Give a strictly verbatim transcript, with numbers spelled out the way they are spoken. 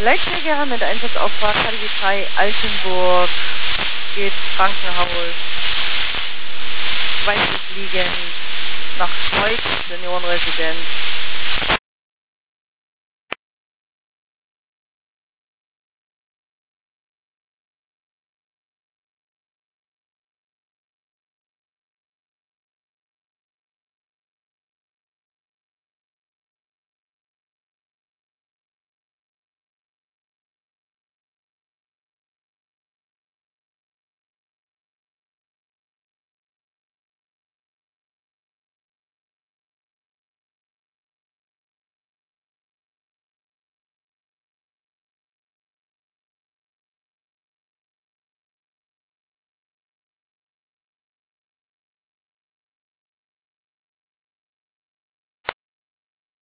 Leitjäger mit Einsatzauftrag K D W drei Altenburg, geht Krankenhaus, weißes liegend, nach Kreuz, Seniorenresidenz.